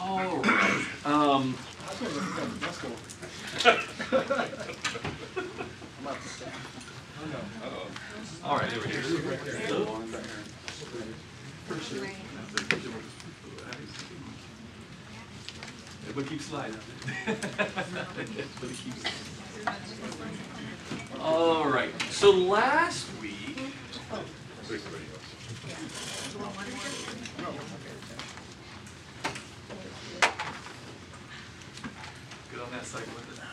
All right. All right, here we go. Everybody keep sliding. Everybody keep sliding. All right. So last week. Good on that side with it.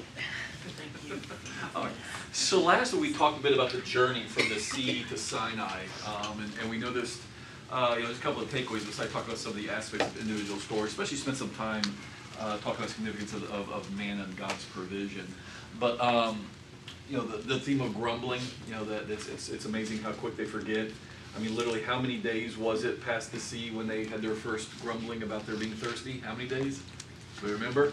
All right. So last week we talked a bit about the journey from the sea to Sinai, and we noticed there's a couple of takeaways besides talking about some of the aspects of individual stories, especially spent some time talking about the significance of man and God's provision. But the theme of grumbling, that it's amazing how quick they forget. I mean, literally, how many days was it past the sea when they had their first grumbling about their being thirsty? How many days? Do we remember?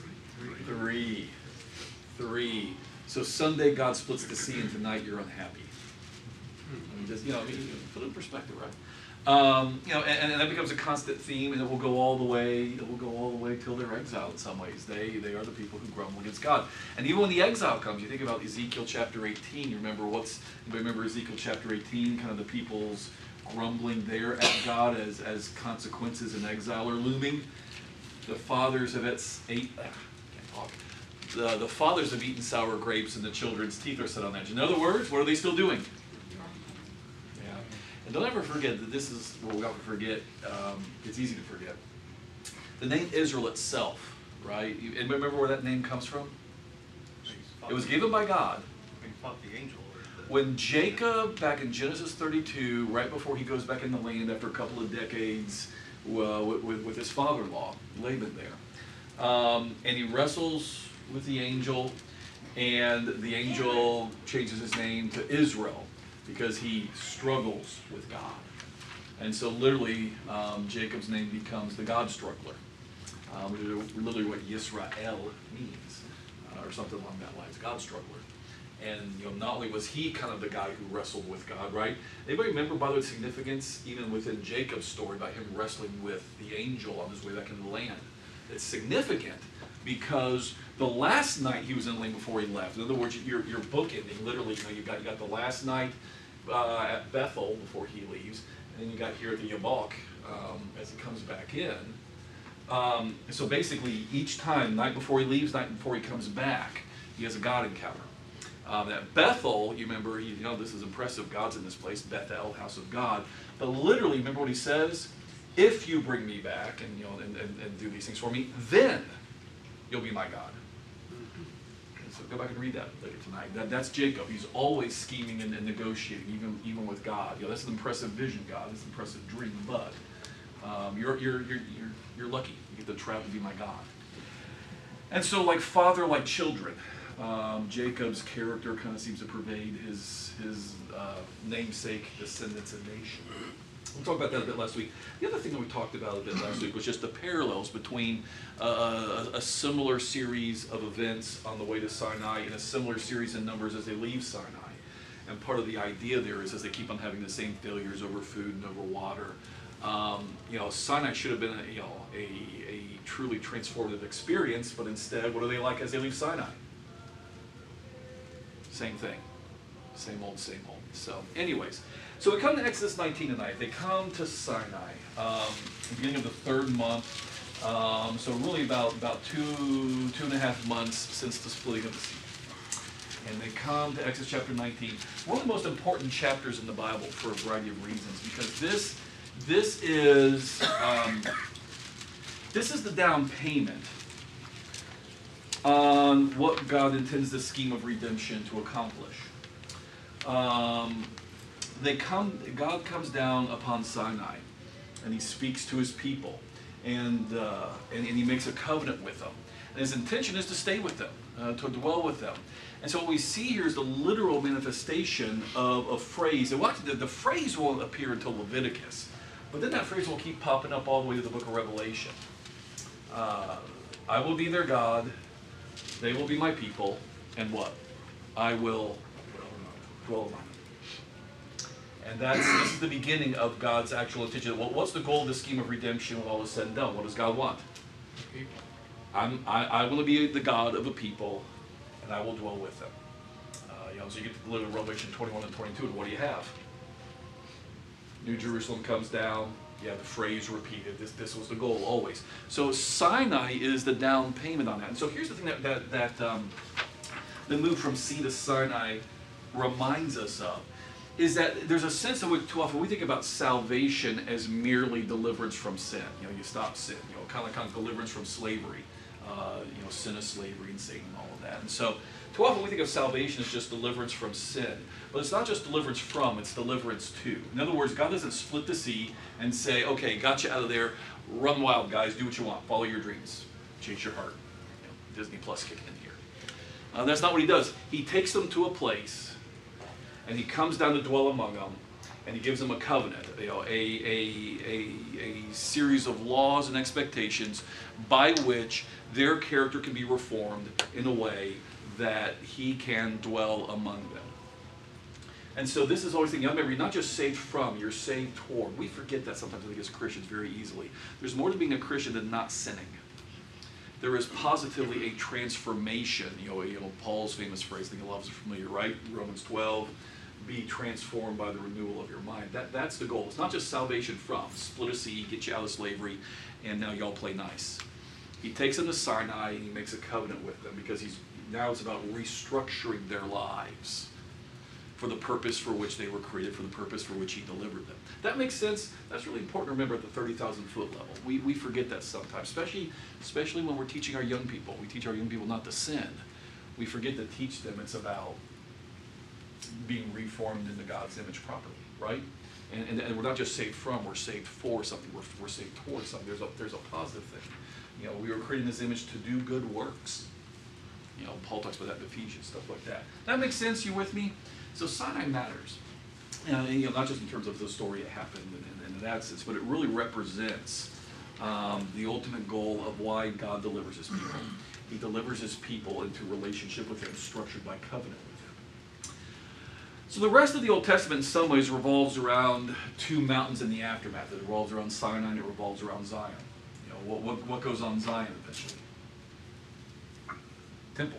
Three. So Sunday, God splits the sea, and tonight you're unhappy. I mean, just put it in perspective, right? And that becomes a constant theme, and it will go all the way. It will go all the way till they're exiled. In some ways, they are the people who grumble against God. And even when the exile comes, you think about Ezekiel chapter 18. You remember anybody remember Ezekiel chapter 18? Kind of the people's grumbling there at God as consequences in exile are looming. The fathers have the fathers have eaten sour grapes, and the children's teeth are set on edge. In other words, what are they still doing? And don't ever forget that this is what we often forget. It's easy to forget. The name Israel itself, right? And remember where that name comes from? It was given by God. When Jacob, back in Genesis 32, right before he goes back in the land after a couple of decades with his father-in-law, Laban there, and he wrestles with the angel, and the angel changes his name to Israel, because he struggles with God. And so literally, Jacob's name becomes the God struggler, which is literally what Yisrael means, or something along that lines, God struggler. And not only was he kind of the guy who wrestled with God, right? Anybody remember, by the way, significance even within Jacob's story about him wrestling with the angel on his way back into the land? It's significant because the last night he was in the land before he left. In other words, you're bookending. Literally, you got the last night at Bethel before he leaves, and then you got here at the Yabok as he comes back in. So basically, each time, night before he leaves, night before he comes back, he has a God encounter. At Bethel, you remember, this is impressive. God's in this place, Bethel, house of God. But literally, remember what he says? If you bring me back and do these things for me, then you'll be my God. So go back and read that later tonight. That's Jacob. He's always scheming and negotiating, even with God. That's an impressive vision, God. That's an impressive dream. But you're lucky. You get to travel to be my God. And so, like father, like children, Jacob's character kind of seems to pervade his namesake, descendants, and nation. We talked about that a bit last week. The other thing that we talked about a bit last week was just the parallels between a similar series of events on the way to Sinai and a similar series in Numbers as they leave Sinai. And part of the idea there is as they keep on having the same failures over food and over water, Sinai should have been a truly transformative experience, but instead, what are they like as they leave Sinai? Same thing. Same old, same old. So anyways, so we come to Exodus 19 tonight. They come to Sinai, beginning of the third month. So really about 2.5 months since the splitting of the sea. And they come to Exodus chapter 19. One of the most important chapters in the Bible for a variety of reasons, because this is the down payment on what God intends the scheme of redemption to accomplish. God comes down upon Sinai, and he speaks to his people, and he makes a covenant with them. And his intention is to stay with them, to dwell with them. And so what we see here is the literal manifestation of a phrase. And the phrase won't appear until Leviticus, but then that phrase will keep popping up all the way to the book of Revelation. I will be their God, they will be my people, and what? I will dwell among them. And this is the beginning of God's actual intention. What's the goal of the scheme of redemption when all is said and done? What does God want? People. I want to be the God of a people, and I will dwell with them. So you get to live in Revelation 21 and 22, and what do you have? New Jerusalem comes down. You have the phrase repeated. This was the goal always. So Sinai is the down payment on that. And so here's the thing that the move from sea to Sinai reminds us of, is that there's a sense in which too often we think about salvation as merely deliverance from sin. You stop sin. Kind of deliverance from slavery. Sin of slavery and Satan and all of that. And so too often we think of salvation as just deliverance from sin. But it's not just deliverance from, it's deliverance to. In other words, God doesn't split the sea and say, okay, got you out of there, run wild, guys, do what you want, follow your dreams, chase your heart. Disney Plus kicking in here. That's not what he does. He takes them to a place, and he comes down to dwell among them, and he gives them a covenant, a series of laws and expectations by which their character can be reformed in a way that he can dwell among them. And so this is always the thing. Remember, you're not just saved from, you're saved toward. We forget that sometimes, I think, as Christians very easily. There's more to being a Christian than not sinning. There is positively a transformation. Paul's famous phrase, I think a lot of us are familiar, right? Romans 12, be transformed by the renewal of your mind. That's the goal. It's not just salvation from, split a sea, get you out of slavery, and now y'all play nice. He takes them to Sinai and he makes a covenant with them because now it's about restructuring their lives for the purpose for which they were created, for the purpose for which he delivered them. That makes sense. That's really important to remember at the 30,000 foot level. We forget that sometimes, especially when we're teaching our young people. We teach our young people not to sin. We forget to teach them it's about being reformed into God's image properly, right? And we're not just saved from, we're saved for something. We're saved towards something. There's a positive thing. We were created in this image to do good works. Paul talks about that in Ephesians, stuff like that. That makes sense? You with me? So Sinai matters. Not just in terms of the story it happened in that sense, but it really represents the ultimate goal of why God delivers his people. He delivers his people into relationship with him, structured by covenant with him. So the rest of the Old Testament in some ways revolves around two mountains in the aftermath. It revolves around Sinai and it revolves around Zion. What goes on Zion eventually? Temple.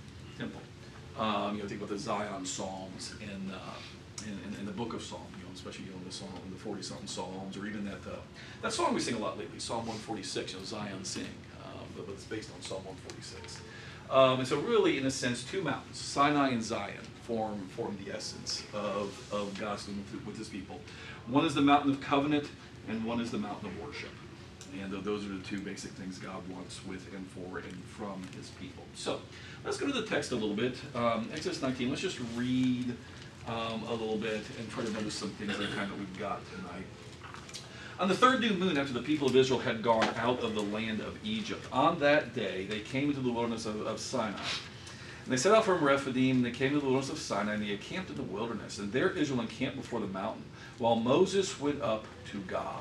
Think about the Zion Psalms in the book of Psalms, especially the 40-something Psalms, or even that song we sing a lot lately, Psalm 146, Zion Sing, but it's based on Psalm 146. And so really, in a sense, two mountains, Sinai and Zion, form the essence of God's living with his people. One is the mountain of covenant, and one is the mountain of worship. And those are the two basic things God wants with and for and from his people. So let's go to the text a little bit. Exodus 19, let's just read a little bit and try to notice some things that we've got tonight. On the third new moon, after the people of Israel had gone out of the land of Egypt, on that day they came into the wilderness of Sinai. And they set out from Rephidim, and they came to the wilderness of Sinai, and they encamped in the wilderness. And there Israel encamped before the mountain, while Moses went up to God.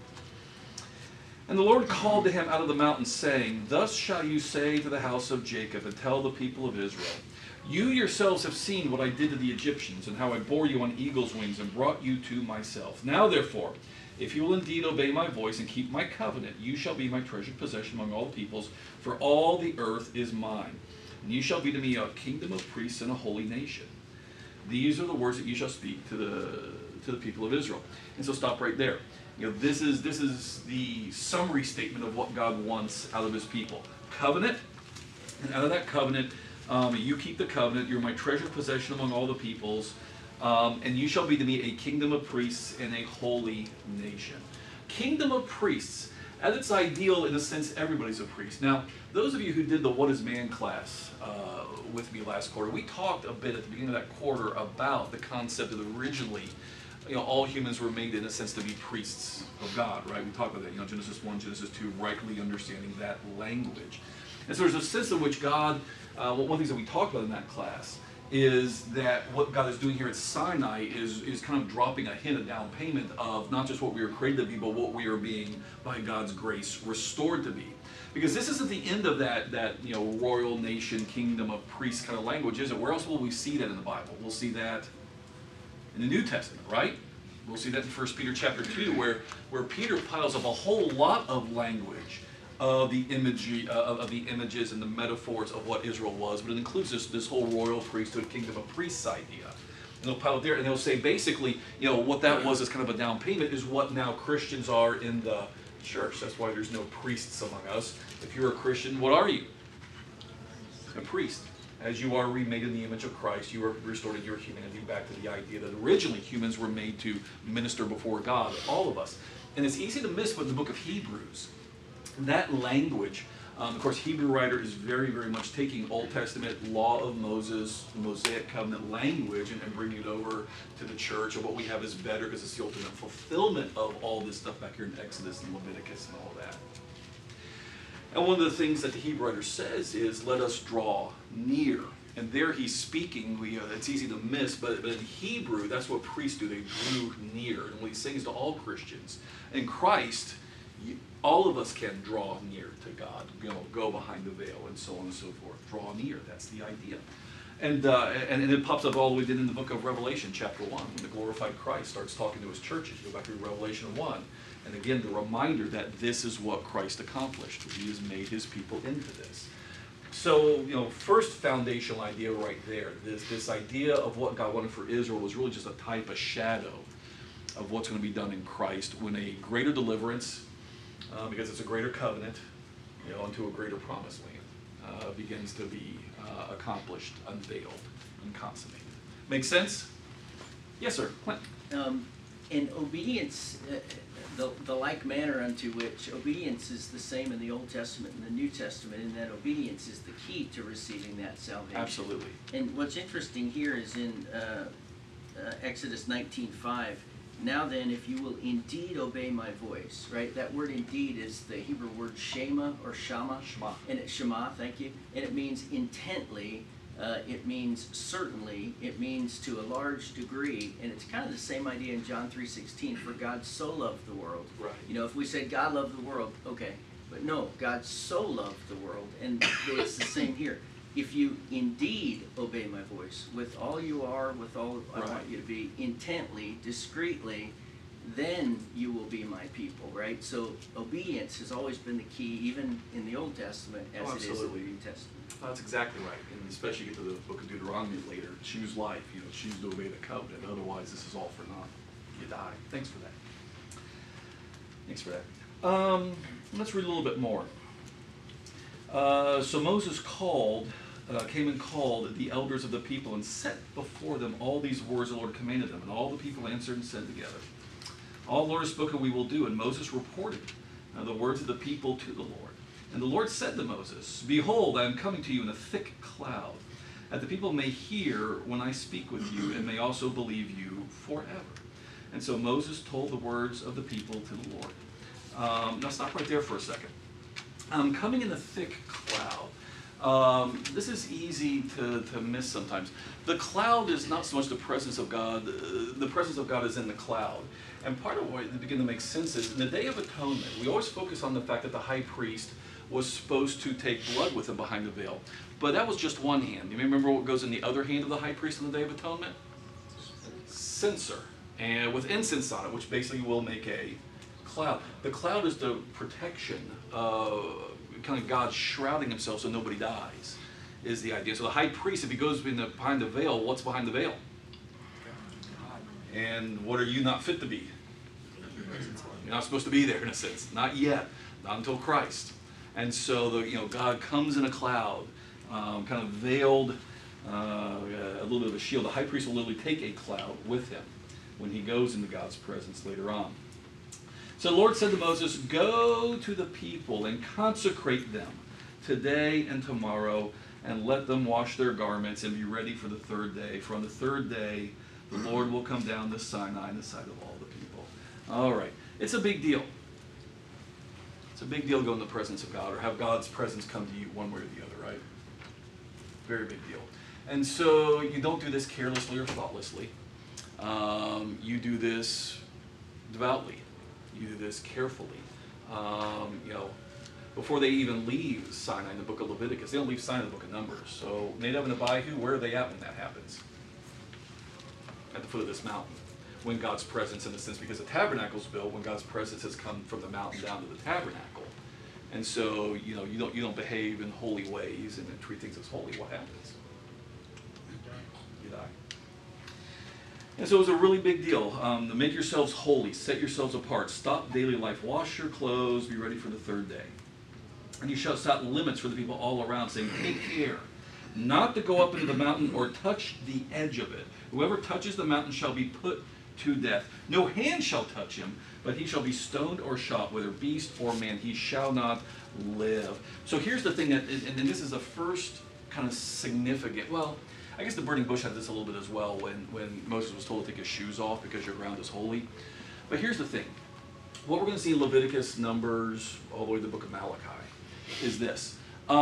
And the Lord called to him out of the mountain, saying, Thus shall you say to the house of Jacob, and tell the people of Israel, You yourselves have seen what I did to the Egyptians, and how I bore you on eagle's wings, and brought you to myself. Now therefore, if you will indeed obey my voice, and keep my covenant, you shall be my treasured possession among all the peoples, for all the earth is mine. And you shall be to me a kingdom of priests and a holy nation. These are the words that you shall speak to the people of Israel. And so stop right there. This is the summary statement of what God wants out of his people. Covenant, and out of that covenant, you keep the covenant. You're my treasured possession among all the peoples, and you shall be to me a kingdom of priests and a holy nation. Kingdom of priests. At its ideal, in a sense, everybody's a priest. Now, those of you who did the What is Man class with me last quarter, we talked a bit at the beginning of that quarter about the concept that originally all humans were made, in a sense, to be priests of God, right? We talked about that, Genesis 1, Genesis 2, rightly understanding that language. And so there's a sense in which God, one of the things that we talked about in that class is that what God is doing here at Sinai is kind of dropping a hint, a down payment of not just what we were created to be, but what we are being, by God's grace, restored to be. Because this isn't the end of that royal nation, kingdom of priests kind of language, is it? Where else will we see that in the Bible? We'll see that in the New Testament, right? We'll see that in 1 Peter chapter 2, where Peter piles up a whole lot of language of the imagery of the images and the metaphors of what Israel was, but it includes this whole royal priesthood, kingdom of priests idea. And they'll pile it there, and they'll say basically, what that was as kind of a down payment is what now Christians are in the church. That's why there's no priests among us. If you're a Christian, what are you? A priest. As you are remade in the image of Christ, you are restored in your humanity back to the idea that originally humans were made to minister before God, all of us. And it's easy to miss, but in the book of Hebrews, that language, of course, Hebrew writer is very, very much taking Old Testament law of Moses, Mosaic covenant language, and bringing it over to the church. And what we have is better because it's the ultimate fulfillment of all this stuff back here in Exodus and Leviticus and all that. And one of the things that the Hebrew writer says is, let us draw near. And there he's speaking, it's easy to miss, but in Hebrew, that's what priests do. They drew near. And what he's saying is to all Christians, in Christ, all of us can draw near to God, go behind the veil, and so on and so forth. Draw near, that's the idea. And it pops up all the way in the book of Revelation, chapter 1, when the glorified Christ starts talking to his churches. Go back to Revelation 1. And again, the reminder that this is what Christ accomplished. He has made his people into this. So, first foundational idea right there, this idea of what God wanted for Israel was really just a type, a shadow of what's going to be done in Christ when a greater deliverance, because it's a greater covenant, into a greater promised land, begins to be accomplished, unveiled, and consummated. Make sense? Yes, sir. Clint. In obedience, the like manner unto which obedience is the same in the Old Testament and the New Testament, and that obedience is the key to receiving that salvation. Absolutely. And what's interesting here is in Exodus 19:5. Now then, if you will indeed obey my voice, right? That word indeed is the Hebrew word shema or shama. Shema. And it's shema, thank you. And it means intently, it means certainly, it means to a large degree, and it's kind of the same idea in John 3:16, for God so loved the world. Right. If we said God loved the world, okay. But no, God so loved the world, and it's the same here. If you indeed obey my voice, with all you are, with all I want you to be, intently, discreetly, then you will be my people, right? So obedience has always been the key, even in the Old Testament, as it is in the New Testament. That's exactly right. And especially you get to the book of Deuteronomy later. Choose life, choose to obey the covenant. Otherwise, this is all for naught. You die. Thanks for that. Thanks for that. Let's read a little bit more. So Moses came and called the elders of the people and set before them all these words the Lord commanded them. And all the people answered and said together, all the Lord has spoken we will do. And Moses reported the words of the people to the Lord. And the Lord said to Moses, behold, I am coming to you in a thick cloud, that the people may hear when I speak with you, and may also believe you forever. And so Moses told the words of the people to the Lord. Now stop right there for a second. I'm coming in a thick cloud. This is easy to miss sometimes. The cloud is not so much the presence of God. The presence of God is in the cloud. And part of what it begins to make sense is in the Day of Atonement, we always focus on the fact that the high priest was supposed to take blood with him behind the veil. But that was just one hand. You remember what goes in the other hand of the high priest on the Day of Atonement? Censer. And with incense on it, which basically will make a cloud. The cloud is the protection, kind of God shrouding himself so nobody dies, is the idea. So the high priest, if he goes behind the veil, what's behind the veil? And what are you not fit to be? You're not supposed to be there in a sense. Not yet. Not until Christ. And so God comes in a cloud, kind of veiled, a little bit of a shield. The high priest will literally take a cloud with him when he goes into God's presence later on. So the Lord said to Moses, go to the people and consecrate them today and tomorrow, and let them wash their garments and be ready for the third day. For on the third day, the Lord will come down to Sinai in the sight of all the people. All right. It's a big deal. It's a big deal to go in the presence of God, or have God's presence come to you one way or the other, right? Very big deal. And so you don't do this carelessly or thoughtlessly. You do this devoutly. You do this carefully. Before they even leave Sinai in the book of Leviticus, they don't leave Sinai in the book of Numbers. So Nadab and Abihu, where are they at when that happens? At the foot of this mountain. When God's presence, in a sense, because the tabernacle's built, when God's presence has come from the mountain down to the tabernacle. And so, you know, you don't behave in holy ways and then treat things as holy, what happens? You die. And so it was a really big deal. To make yourselves holy, set yourselves apart, stop daily life, wash your clothes, be ready for the third day. And you shall set limits for the people all around, saying, take care not to go up into the mountain or touch the edge of it. Whoever touches the mountain shall be put to death. No hand shall touch him, but he shall be stoned or shot, whether beast or man. He shall not live. So here's the thing, that, and this is the first kind of significant, well, I guess the burning bush had this a little bit as well when Moses was told to take his shoes off because your ground is holy. But here's the thing. What we're going to see in Leviticus, Numbers, all the way to the book of Malachi is this.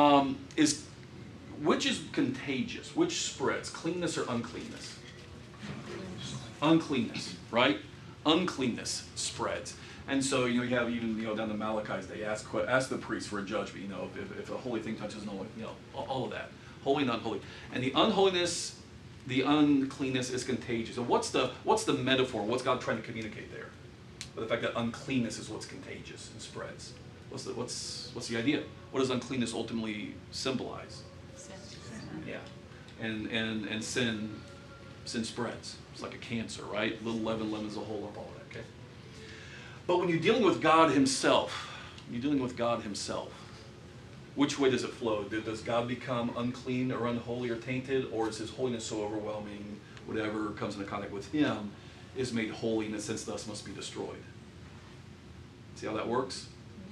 Which is contagious? Which spreads? Cleanness or uncleanness? Uncleanness, right? Uncleanness spreads. And so, you have even, down to Malachi's day, ask the priest for a judgment, if a holy thing touches no one, all of that. Holy and unholy. And the unholiness, the uncleanness is contagious. And what's the metaphor? What's God trying to communicate there? But the fact that uncleanness is what's contagious and spreads. What's the idea? What does uncleanness ultimately symbolize? Yeah. And sin spreads. It's like a cancer, right? Little leaven leavens a whole lump, all of that, okay? But when you're dealing with God himself, which way does it flow? Does God become unclean or unholy or tainted, or is his holiness so overwhelming, whatever comes into contact with him is made holy in a sense, thus must be destroyed? See how that works?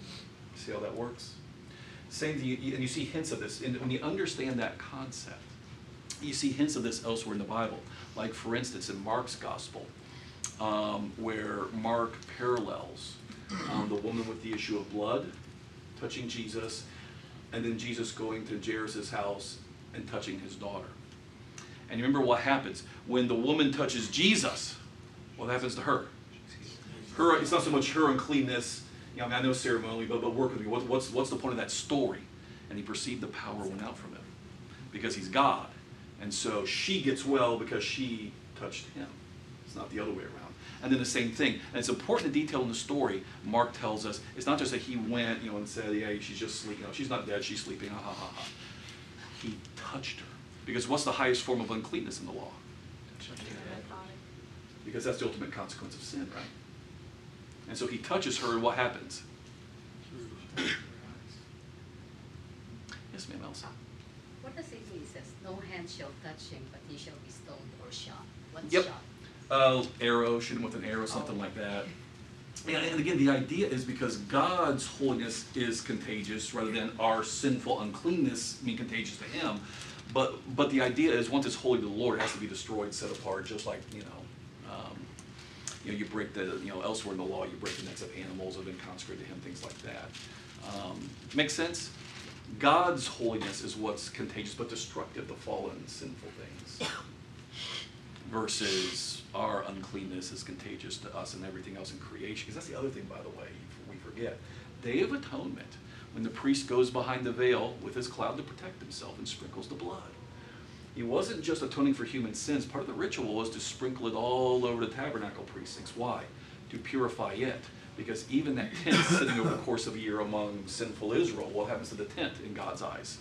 Same thing, and you see hints of this. And when you understand that concept, you see hints of this elsewhere in the Bible. Like, for instance, in Mark's Gospel, where Mark parallels the woman with the issue of blood touching Jesus, and then Jesus going to Jairus' house and touching his daughter. And you remember what happens. When the woman touches Jesus, what happens to her? It's not so much her uncleanness. I know ceremonially, but work with me. What's the point of that story? And he perceived the power went out from him because he's God. And so she gets well because she touched him. It's not the other way around. And then the same thing. And it's important to detail in the story. Mark tells us it's not just that he went, and said, yeah, she's just sleeping. She's not dead. She's sleeping. Ha ha ha ha. He touched her. Because what's the highest form of uncleanness in the law? Because that's the ultimate consequence of sin, right? And so he touches her, and what happens? Yes, ma'am, Elsa. What does it mean? It says, no hand shall touch him, but he shall be stoned or shot. What's Yep. shot? Arrow, shoot him with an arrow, something like that. And again, the idea is because God's holiness is contagious rather than our sinful uncleanness being contagious to him. But the idea is once it's holy to the Lord, it has to be destroyed, set apart, just like, you break the, elsewhere in the law, you break the necks of animals that have been consecrated to him, things like that. Makes sense? God's holiness is what's contagious but destructive, the fallen, sinful things. Versus our uncleanness is contagious to us and everything else in creation. Because that's the other thing, by the way, we forget. Day of Atonement, when the priest goes behind the veil with his cloud to protect himself and sprinkles the blood. He wasn't just atoning for human sins. Part of the ritual was to sprinkle it all over the tabernacle precincts. Why? To purify it. Because even that tent sitting over the course of a year among sinful Israel, what happens to the tent in God's eyes?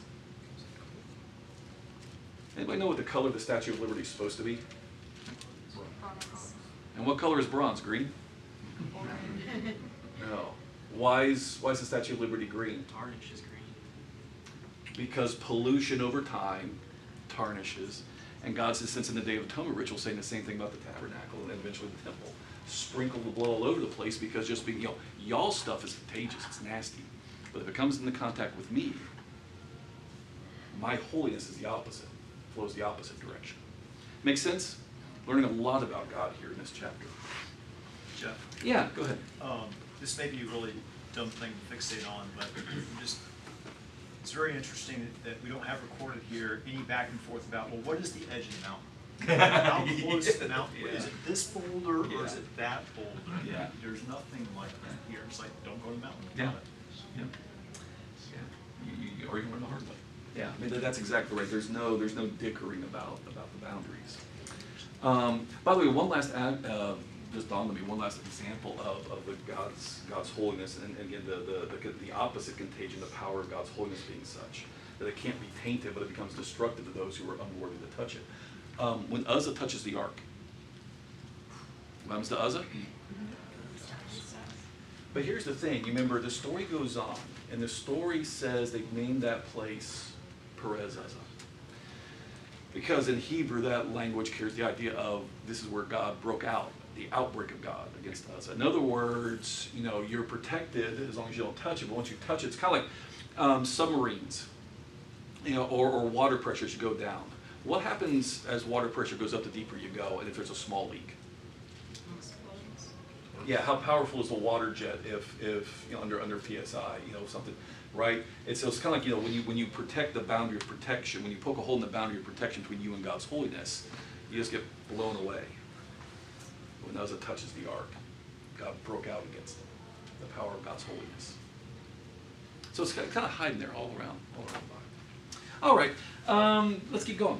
Anybody know what the color of the Statue of Liberty is supposed to be? And what color is bronze? Green? No. Why is the Statue of Liberty green? Tarnish is green. Because pollution over time tarnishes. And God says, since in the Day of Atonement ritual, saying the same thing about the tabernacle and eventually the temple. Sprinkle the blood all over the place because just being, y'all's stuff is contagious, it's nasty. But if it comes into contact with me, my holiness is the opposite, flows the opposite direction. Make sense? Learning a lot about God here in this chapter. Jeff? Yeah, go ahead. This may be a really dumb thing to fixate on, but it's very interesting that we don't have recorded here any back and forth about, well, what is the edge of the mountain? How close to the mountain? Yeah. Is it this boulder or is Yeah. it that boulder? Yeah. There's nothing like that here. It's like, don't go to the mountain. Yeah. Yeah. Or you can learn the hard way. Yeah, I mean, that's exactly right. There's no dickering about the boundaries. By the way, one last just dawned on me one last example of God's holiness, and again the opposite contagion, the power of God's holiness being such that it can't be tainted, but it becomes destructive to those who are unworthy to touch it. When Uzzah touches the ark, what happens to Uzzah? But here's the thing, you remember the story goes on, and the story says they've named that place Perez Uzzah. Because in Hebrew, that language carries the idea of this is where God broke out, the outbreak of God against Uzzah. In other words, you're protected as long as you don't touch it, but once you touch it, it's kind of like submarines, or water pressure as you go down. What happens as water pressure goes up, the deeper you go, and if there's a small leak? Yeah, how powerful is the water jet if under PSI, something, right? It's kind of like, when you protect the boundary of protection, when you poke a hole in the boundary of protection between you and God's holiness, you just get blown away. When Uzzah touches the ark, God broke out against it, the power of God's holiness. So it's kind of hiding there all around the Bible. All right, let's keep going.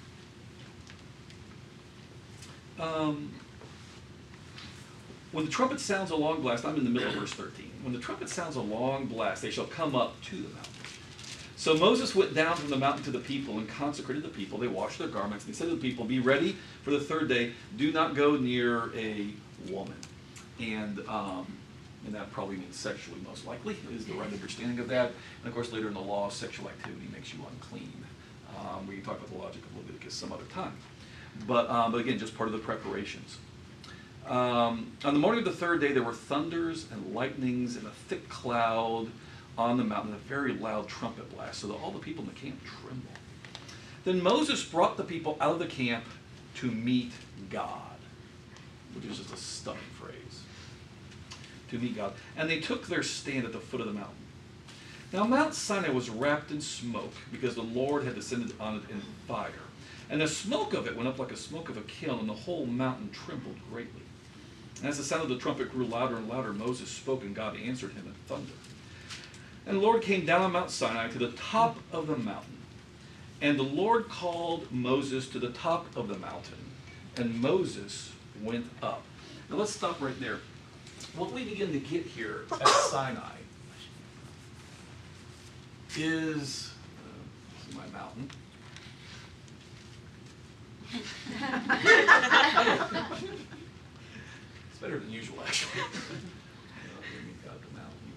When the trumpet sounds a long blast, I'm in the middle of verse 13. When the trumpet sounds a long blast, they shall come up to the mountain. So Moses went down from the mountain to the people and consecrated the people. They washed their garments, and he said to the people, be ready for the third day. Do not go near a woman. And that probably means sexually, most likely, is the right understanding of that. And of course, later in the law, sexual activity makes you unclean. We can talk about the logic of Leviticus some other time. But again, just part of the preparations. On the morning of the third day, there were thunders and lightnings and a thick cloud on the mountain, a very loud trumpet blast, so that all the people in the camp trembled. Then Moses brought the people out of the camp to meet God, which is just a stunning phrase. To meet God. And they took their stand at the foot of the mountain. Now Mount Sinai was wrapped in smoke because the Lord had descended on it in fire. And the smoke of it went up like a smoke of a kiln, and the whole mountain trembled greatly. And as the sound of the trumpet grew louder and louder, Moses spoke, and God answered him in thunder. And the Lord came down on Mount Sinai to the top of the mountain. And the Lord called Moses to the top of the mountain, and Moses went up. Now let's stop right there. What we begin to get here at Sinai is, this is my mountain. It's better than usual, actually. Then you've got the mountain.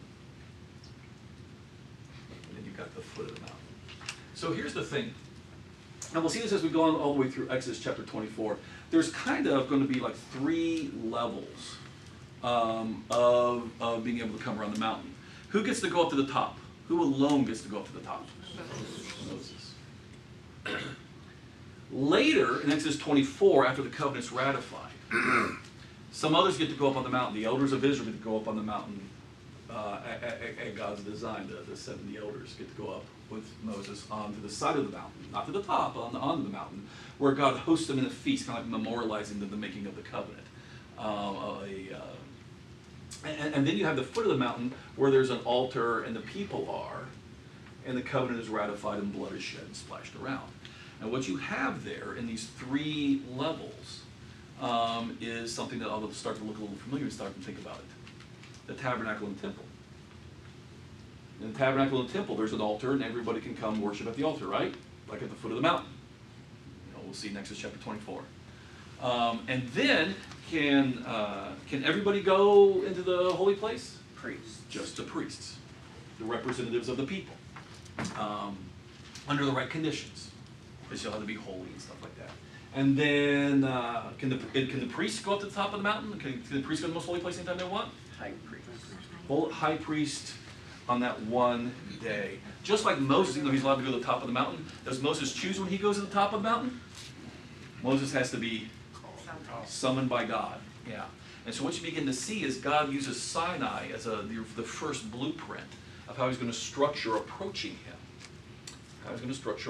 And then you've got the foot of the mountain. So here's the thing. And we'll see this as we go on all the way through Exodus chapter 24. There's kind of going to be like 3 levels of being able to come around the mountain. Who gets to go up to the top? Who alone gets to go up to the top? Moses. Later, in Exodus 24, after the covenant's ratified, some others get to go up on the mountain. The elders of Israel get to go up on the mountain at God's design. The 70 elders get to go up with Moses onto the side of the mountain, not to the top, onto the mountain, where God hosts them in a feast, kind of like memorializing the making of the covenant. And then you have the foot of the mountain where there's an altar and the people are, and the covenant is ratified and blood is shed and splashed around. And what you have there in these 3 levels is something that I'll start to look a little familiar and start to think about it. The tabernacle and temple. In the tabernacle and temple, there's an altar, and everybody can come worship at the altar, right? Like at the foot of the mountain. We'll see in Exodus chapter 24. And then, can everybody go into the holy place? Priests. Just the priests, the representatives of the people, under the right conditions. They still have to be holy and stuff like that. And then, can the priests go up to the top of the mountain? Can the priests go to the most holy place anytime they want? High priest. High priest on that one day. Just like Moses, even though he's allowed to go to the top of the mountain, does Moses choose when he goes to the top of the mountain? Moses has to be summoned by God. Yeah. And so what you begin to see is God uses Sinai as the first blueprint of how he's going to structure approaching him. That's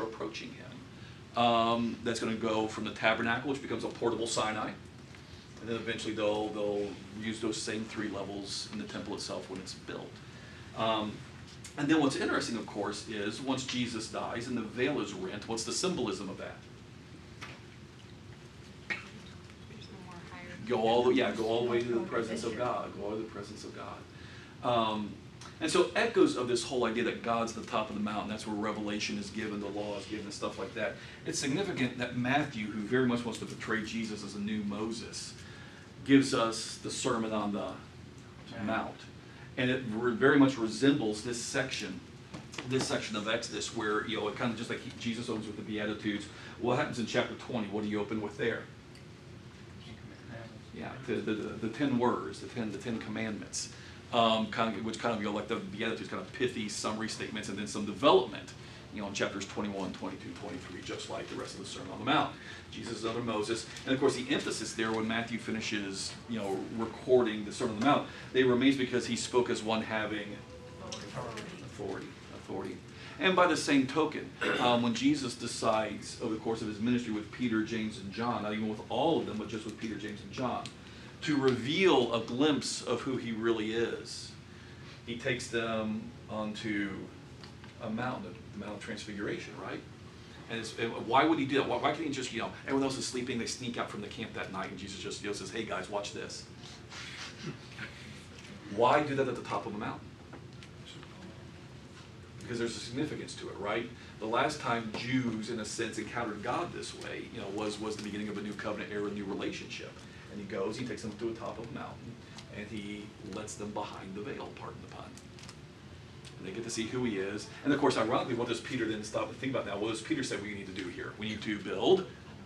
going to go from the tabernacle, which becomes a portable Sinai. And then eventually they'll use those same 3 levels in the temple itself when it's built. And then what's interesting, of course, is once Jesus dies and the veil is rent, what's the symbolism of that? Go all the way to the presence of God. Go all the way to the presence of God. And so echoes of this whole idea that God's the top of the mountain, that's where revelation is given, the law is given, and stuff like that. It's significant that Matthew, who very much wants to portray Jesus as a new Moses, gives us the Sermon on the Mount. And it very much resembles this section of Exodus where, it kind of just like Jesus opens with the Beatitudes. What happens in chapter 20? What do you open with there? Yeah, the 10 words, the 10 commandments. Which kind of like the Beatitudes, kind of pithy summary statements, and then some development, in chapters 21, 22, 23, just like the rest of the Sermon on the Mount. Jesus is other Moses. And of course the emphasis there when Matthew finishes, recording the Sermon on the Mount, they were amazed because he spoke as one having authority. And by the same token, when Jesus decides over the course of his ministry with Peter, James, and John, not even with all of them, but just with Peter, James, and John, to reveal a glimpse of who he really is, he takes them onto a mountain, the Mount of Transfiguration, right? And why would he do that? Why can't he just, everyone else is sleeping, they sneak out from the camp that night, and Jesus just says, hey guys, watch this. Why do that at the top of the mountain? Because there's a significance to it, right? The last time Jews, in a sense, encountered God this way, was the beginning of a new covenant era, a new relationship. And he goes, he takes them to the top of a mountain, and he lets them behind the veil, pardon the pun. And they get to see who he is. And of course, ironically, what does Peter then stop and think about now? What does Peter say we need to do here? We need to build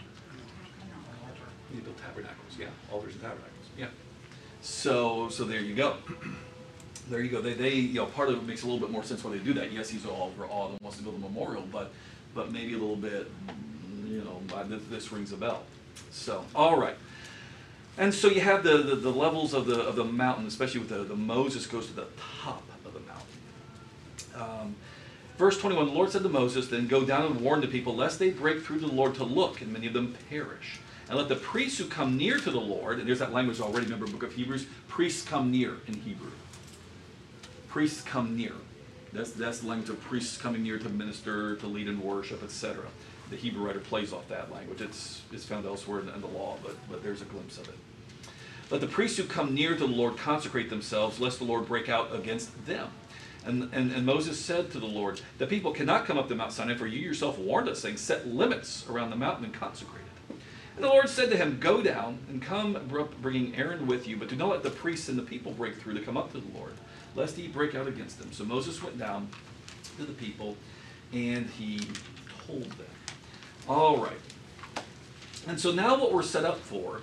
tabernacles, yeah, altars and tabernacles, yeah. So there you go. There you go. They part of it makes a little bit more sense why they do that. Yes, he's all overawed and wants to build a memorial, but maybe a little bit, this rings a bell. So, all right. And so you have the levels of the mountain, especially with the Moses goes to the top of the mountain. Verse 21, the Lord said to Moses, then go down and warn the people, lest they break through to the Lord to look, and many of them perish. And let the priests who come near to the Lord, and there's that language already, remember the book of Hebrews, priests come near in Hebrew. Priests come near. That's the language of priests coming near to minister, to lead in worship, etc. The Hebrew writer plays off that language. It's found elsewhere in the law, but there's a glimpse of it. Let the priests who come near to the Lord consecrate themselves, lest the Lord break out against them. And Moses said to the Lord, the people cannot come up to Mount Sinai, for you yourself warned us, saying, set limits around the mountain and consecrate it. And the Lord said to him, go down and come, bringing Aaron with you, but do not let the priests and the people break through to come up to the Lord, lest he break out against them. So Moses went down to the people, and he told them. All right. And so now what we're set up for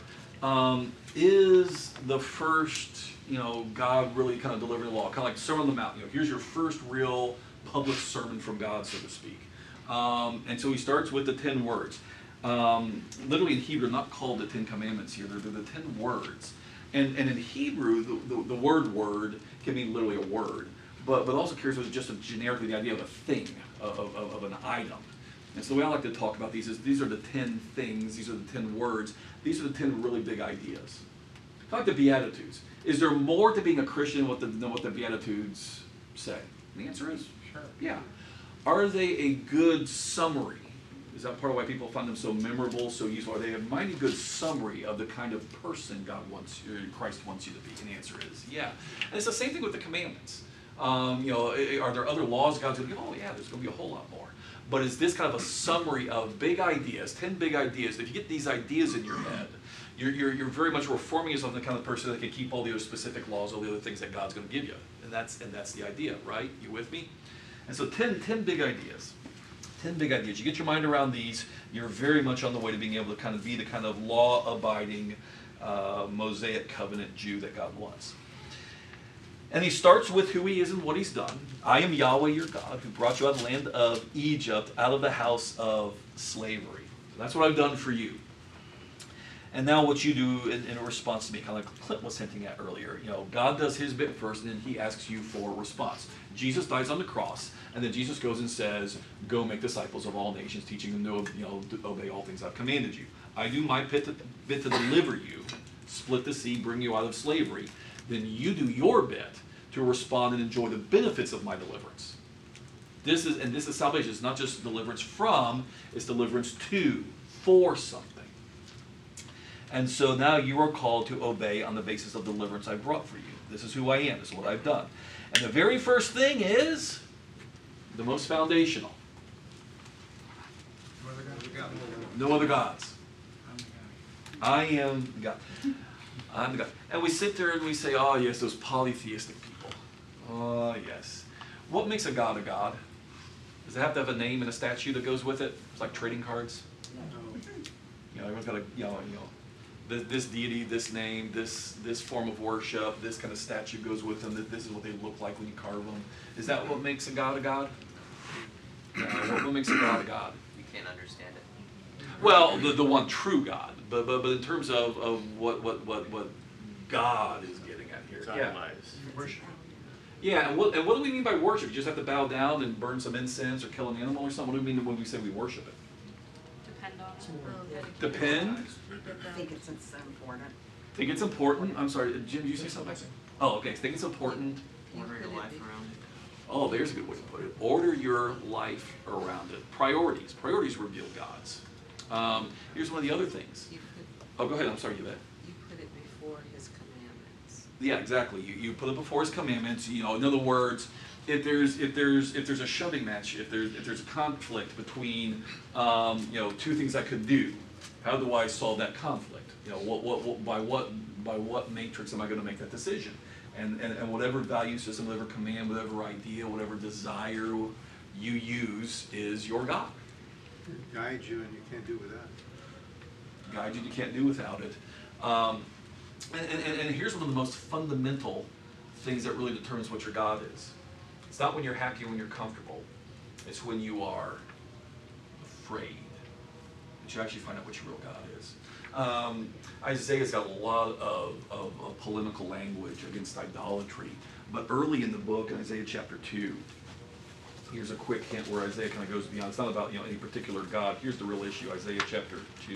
is the first, God really kind of delivering the law, kind of like Sermon on the Mount. Here's your first real public sermon from God, so to speak. And so he starts with the 10 words. Literally in Hebrew, not called the 10 Commandments here. They're the 10 words. And in Hebrew, the word can mean literally a word, but also carries with it just generically the idea of a thing, of an item. And so the way I like to talk about these are the 10 things, these are the 10 words, these are the 10 really big ideas. Kind of like the Beatitudes. Is there more to being a Christian than what the Beatitudes say? And the answer is, sure. Yeah. Are they a good summary? Is that part of why people find them so memorable, so useful? Are they a mighty good summary of the kind of person Christ wants you to be? And the answer is, yeah. And it's the same thing with the commandments. Are there other laws God's going to give? Oh yeah, there's going to be a whole lot more. But is this kind of a summary of big ideas, 10 big ideas? If you get these ideas in your head, you're very much reforming yourself into the kind of person that can keep all the other specific laws, all the other things that God's going to give you. And that's the idea, right? You with me? And so 10 big ideas. 10 big ideas. You get your mind around these, you're very much on the way to being able to kind of be the kind of law-abiding, Mosaic covenant Jew that God wants. And he starts with who he is and what he's done. I am Yahweh your God, who brought you out of the land of Egypt, out of the house of slavery. So that's what I've done for you. And now what you do in response to me, kind of like Clint was hinting at earlier, God does his bit first, and then he asks you for a response. Jesus dies on the cross, and then Jesus goes and says, go make disciples of all nations, teaching them to obey all things I've commanded you. I do my bit to deliver you, split the sea, bring you out of slavery. Then you do your bit to respond and enjoy the benefits of my deliverance. This is salvation. It's not just deliverance from, it's deliverance to, for something. And so now you are called to obey on the basis of deliverance I brought for you. This is who I am. This is what I've done. And the very first thing is the most foundational. No other gods. I am God. I'm the God. And we sit there and we say, oh yes, those polytheistic people. Oh yes. What makes a god a god? Does it have to have a name and a statue that goes with it? It's like trading cards. You know, everyone's got a, this deity, this name, this form of worship, this kind of statue goes with them. This is what they look like when you carve them. Is that what makes a god a god? What makes a god a god? You can't understand it. Well, the one true God, but in terms of what God is getting at here, Worship. yeah, and what do we mean by worship? You just have to bow down and burn some incense or kill an animal or something. What do we mean when we say we worship it? Depend on it. Depend. I think it's important. Think it's important. I'm sorry, Jim. Did you say something? Oh, okay. Think it's important. Order your life around it. Oh, there's a good way to put it. Order your life around it. Priorities. Priorities reveal God's. Here's one of the other things. You put, Oh, go ahead. I'm sorry, Yvette. you put it before his commandments. Yeah, exactly. You put it before His commandments. You know, in other words, if there's a shoving match, if there's a conflict between two things I could do, how do I solve that conflict? You know, by what matrix am I going to make that decision? And whatever value system, whatever command, whatever idea, whatever desire you use is your God. Guide you, and you can't do without it. Guide you can't do without it. And here's one of the most fundamental things that really determines what your God is. It's not when you're happy or when you're comfortable. It's when you are afraid that you actually find out what your real God is. Isaiah's got a lot of polemical language against idolatry, but early in the book, in Isaiah chapter 2, here's a quick hint where Isaiah kind of goes beyond. It's not about any particular God. Here's the real issue, Isaiah chapter 2.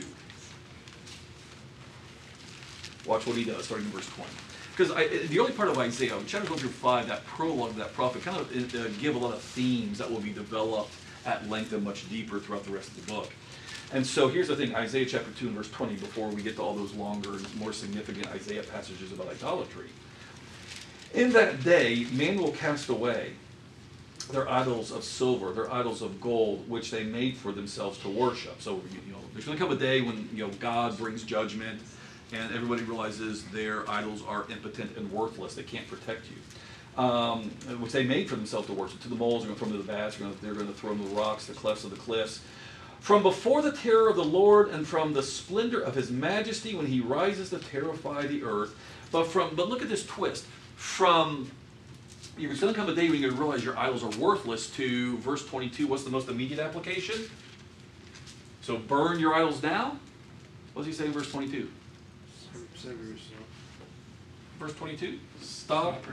Watch what he does, starting in verse 20. Because the early part of Isaiah, chapters 1 through 5, that prologue of that prophet, kind of give a lot of themes that will be developed at length and much deeper throughout the rest of the book. And so here's the thing, Isaiah chapter 2 and verse 20, before we get to all those longer and more significant Isaiah passages about idolatry. In that day, man will cast away their idols of silver, their idols of gold, which they made for themselves to worship. So, there's going to come a day when, God brings judgment, and everybody realizes their idols are impotent and worthless. They can't protect you. Which they made for themselves to worship. To the moles, they're going to throw them to the vats, they're going to throw them to the rocks, the clefts of the cliffs. From before the terror of the Lord and from the splendor of His majesty when He rises to terrify the earth. But look at this twist. From there's going to come a day when you're going to realize your idols are worthless to verse 22. What's the most immediate application? So burn your idols now? What does he say in verse 22? Sever yourself. Verse 22? Stop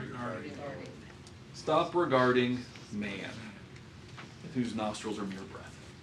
regarding man, whose nostrils are mere breath.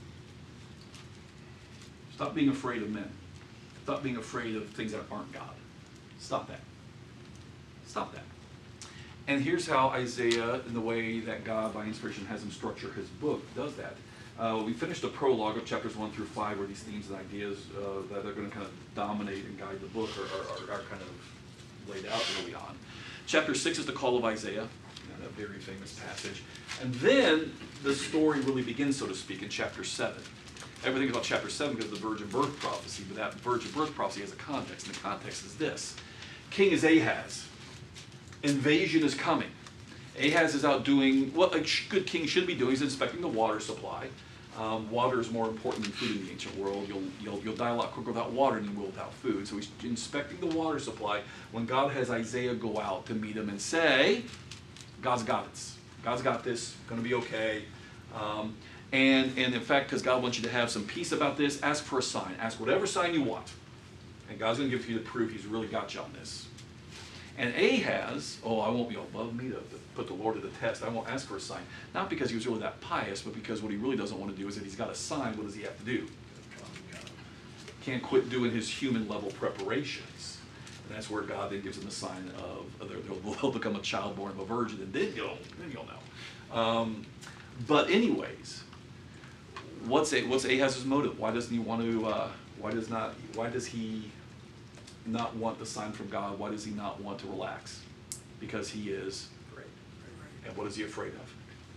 Stop being afraid of men. Stop being afraid of things that aren't God. Stop that. Stop that. And here's how Isaiah, in the way that God, by inspiration, has him structure his book, does that. We finished the prologue of chapters 1 through 5, where these themes and ideas that are going to kind of dominate and guide the book are kind of laid out early on. Chapter 6 is the call of Isaiah, a very famous passage. And then the story really begins, so to speak, in chapter 7. Everything about chapter 7 because of the virgin birth prophecy, but that virgin birth prophecy has a context, and the context is this. King is Ahaz. Invasion is coming. Ahaz is out doing what a good king should be doing. He's inspecting the water supply. Water is more important than food in the ancient world. You'll die a lot quicker without water than you will without food. So he's inspecting the water supply when God has Isaiah go out to meet him and say, God's got this. God's got this. Going to be okay. And in fact, because God wants you to have some peace about this, ask for a sign. Ask whatever sign you want. And God's going to give you the proof He's really got you on this. And Ahaz, I won't be above me to put the Lord to the test. I won't ask for a sign. Not because he was really that pious, but because what he really doesn't want to do is if he's got a sign, what does he have to do? Can't quit doing his human level preparations. And that's where God then gives him the sign of they'll become a child born of a virgin, and then you'll know. But anyways, what's Ahaz's motive? Why doesn't he want to? Why does he not want the sign from God? Why does he not want to relax? Because he is afraid. And what is he afraid of?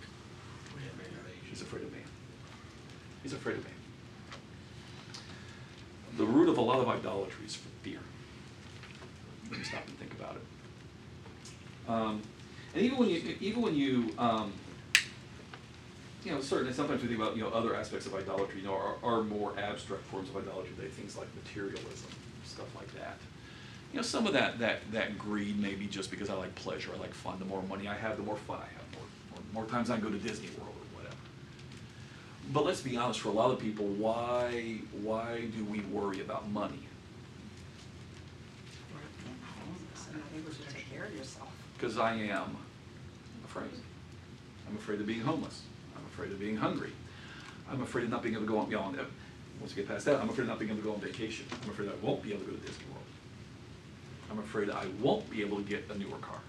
He's afraid of man. He's afraid of man. The root of a lot of idolatry is fear. Let me stop and think about it. And even when you certainly sometimes we think about, other aspects of idolatry, are more abstract forms of idolatry, things like materialism, stuff like that. Some of that greed may be just because I like pleasure, I like fun. The more money I have, the more fun I have. More times I can go to Disney World or whatever. But let's be honest, for a lot of people, why do we worry about money? You're not able to take care of yourself. Because I am afraid. I'm afraid of being homeless. I'm afraid of being hungry. I'm afraid of not being able to go on, once you get past that, I'm afraid of not being able to go on vacation. I'm afraid I won't be able to go to Disney World. I'm afraid I won't be able to get a newer car.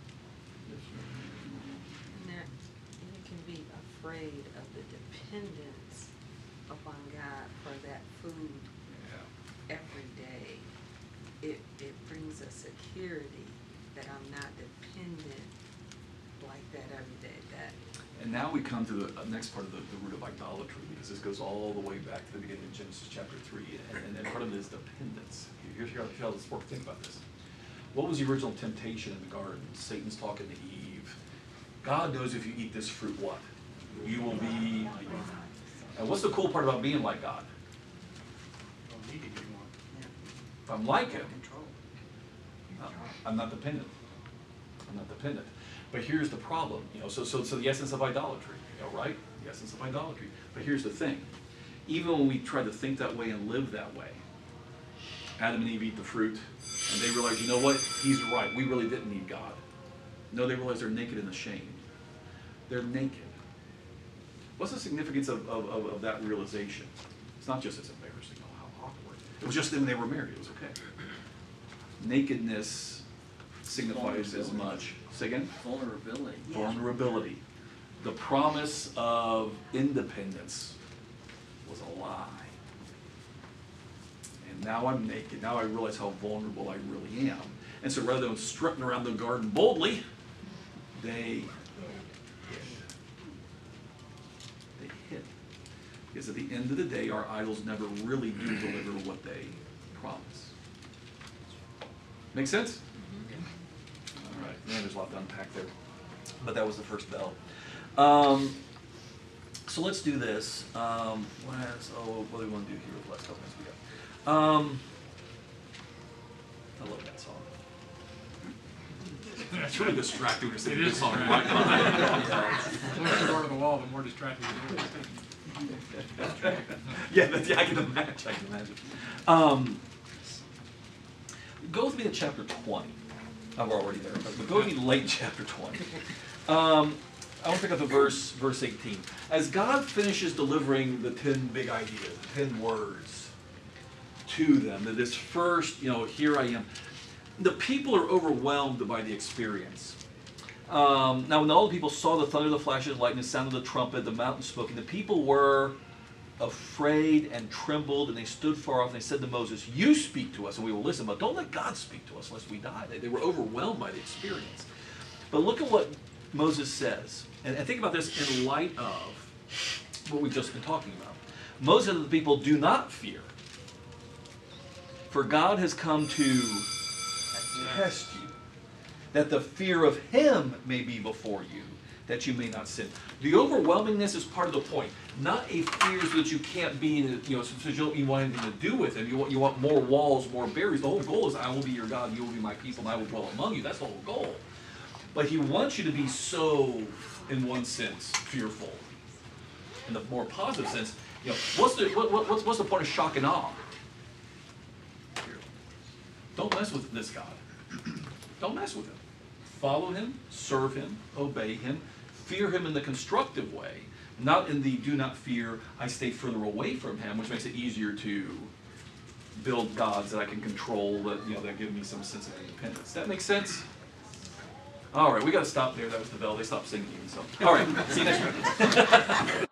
And that you can be afraid of the dependence upon God for that food Yeah. every day. It brings a security that I'm not dependent like that every day. And now we come to the next part of the root of idolatry, because this goes all the way back to the beginning of Genesis chapter 3, and part of it is dependence. Here's how this works. Think about this. What was the original temptation in the garden? Satan's talking to Eve. God knows if you eat this fruit, what? You will be. And what's the cool part about being like God? Don't need it anymore. If I'm like him, Control. I'm not dependent. I'm not dependent. But here's the problem, so the essence of idolatry, right? The essence of idolatry. But here's the thing. Even when we try to think that way and live that way, Adam and Eve eat the fruit, and they realize, you know what? He's right. We really didn't need God. No, they realize they're naked and ashamed. They're naked. What's the significance of that realization? It's not just it's embarrassing, how awkward. It was just when they were married, it was okay. Nakedness signifies as much. Say again? Vulnerability. Vulnerability. The promise of independence was a lie. And now I'm naked. Now I realize how vulnerable I really am. And so rather than strutting around the garden boldly, they hid. Because at the end of the day, our idols never really do deliver what they promise. Make sense? All right, man, there's a lot to unpack there. But that was the first bell. So let's do this. What do we want to do here with the last couple minutes we got? I love that song. It's really distracting when you're singing this song right behind it. The closer you are to the wall, the more distracting it is. Yeah, I can imagine. Go with me to chapter 20. I'm already there, but go with me to late chapter 20. I want to pick up the verse 18. As God finishes delivering the 10 big ideas, the 10 words to them, that this first, here I am, the people are overwhelmed by the experience. Now, when all the people saw the thunder, the flashes, lightning, the sound of the trumpet, the mountain spoke, and the people were afraid and trembled, and they stood far off, and they said to Moses, "You speak to us, and we will listen, but don't let God speak to us, lest we die." They were overwhelmed by the experience. But look at what Moses says, and think about this in light of what we've just been talking about. Moses and the people do not fear, for God has come to test you, that the fear of him may be before you, that you may not sin. The overwhelmingness is part of the point. Not a fear so that you can't be, so you don't want anything to do with him. You want more walls, more barriers. The whole goal is, I will be your God, you will be my people, and I will dwell among you. That's the whole goal. But he wants you to be so, in one sense, fearful. In the more positive sense, what's the point of shock and awe? Don't mess with this God. Don't mess with him. Follow him, serve him, obey him, fear him in the constructive way, not in the do not fear, I stay further away from him, which makes it easier to build gods that I can control, that give me some sense of independence. That makes sense? All right, we got to stop there. That was the bell. They stopped singing. So, all right, see you next week.